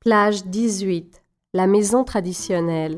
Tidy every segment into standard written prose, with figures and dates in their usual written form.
Plage 18. La maison traditionnelle.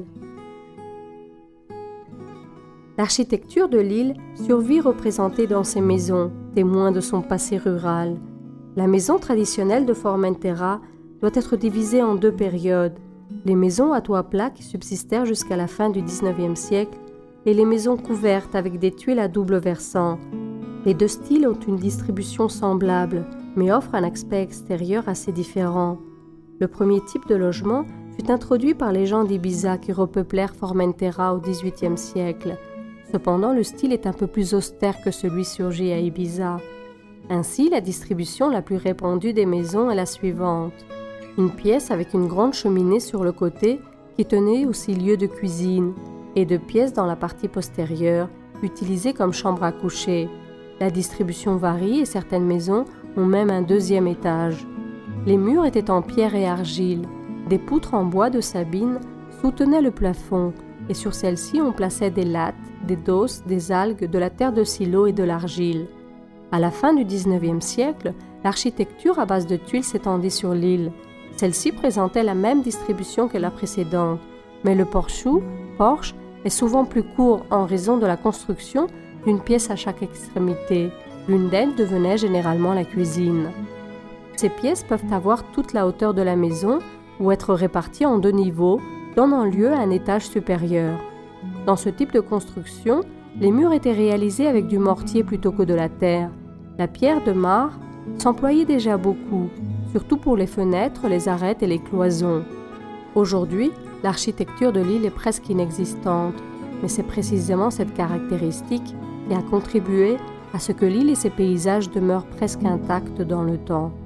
L'architecture de l'île survit représentée dans ces maisons, témoins de son passé rural. La maison traditionnelle de Formentera doit être divisée en deux périodes, les maisons à toit plat qui subsistèrent jusqu'à la fin du XIXe siècle et les maisons couvertes avec des tuiles à double versant. Les deux styles ont une distribution semblable, mais offrent un aspect extérieur assez différent. Le premier type de logement fut introduit par les gens d'Ibiza qui repeuplèrent Formentera au XVIIIe siècle. Cependant, le style est un peu plus austère que celui surgi à Ibiza. Ainsi, la distribution la plus répandue des maisons est la suivante. Une pièce avec une grande cheminée sur le côté qui tenait aussi lieu de cuisine et deux pièces dans la partie postérieure, utilisées comme chambre à coucher. La distribution varie et certaines maisons ont même un deuxième étage. Les murs étaient en pierre et argile. Des poutres en bois de Sabine soutenaient le plafond et sur celles-ci on plaçait des lattes, des dosses, des algues, de la terre de silo et de l'argile. À la fin du XIXe siècle, l'architecture à base de tuiles s'étendit sur l'île. Celle-ci présentait la même distribution que la précédente, mais le porche est souvent plus court en raison de la construction d'une pièce à chaque extrémité. L'une d'elles devenait généralement la cuisine. Ces pièces peuvent avoir toute la hauteur de la maison ou être réparties en deux niveaux, donnant lieu à un étage supérieur. Dans ce type de construction, les murs étaient réalisés avec du mortier plutôt que de la terre. La pierre de marre s'employait déjà beaucoup, surtout pour les fenêtres, les arêtes et les cloisons. Aujourd'hui, l'architecture de l'île est presque inexistante, mais c'est précisément cette caractéristique qui a contribué à ce que l'île et ses paysages demeurent presque intacts dans le temps.